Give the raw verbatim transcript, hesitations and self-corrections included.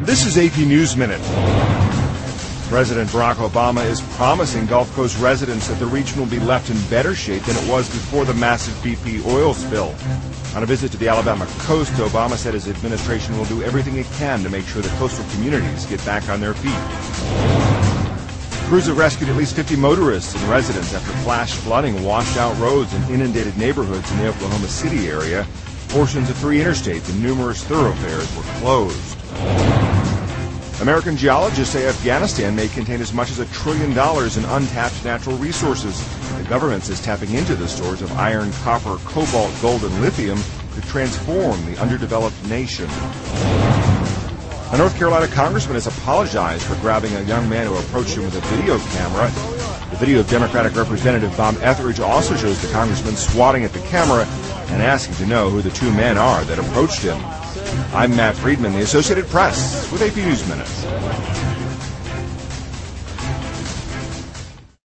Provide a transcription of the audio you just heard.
This is A P News Minute. President Barack Obama is promising Gulf Coast residents that the region will be left in better shape than it was before the massive B P oil spill. On a visit to the Alabama coast, Obama said his administration will do everything it can to make sure the coastal communities get back on their feet. Crews have rescued at least fifty motorists and residents after flash flooding washed out roads in inundated neighborhoods in the Oklahoma City area. Portions of three interstates and numerous thoroughfares were closed. American geologists say Afghanistan may contain as much as a trillion dollars in untapped natural resources. The government says tapping into the stores of iron, copper, cobalt, gold, and lithium could transform the underdeveloped nation. A North Carolina congressman has apologized for grabbing a young man who approached him with a video camera. The video of Democratic Representative Bob Etheridge also shows the congressman swatting at the camera and asking to know who the two men are that approached him. I'm Matt Friedman, the Associated Press, with A P News Minute.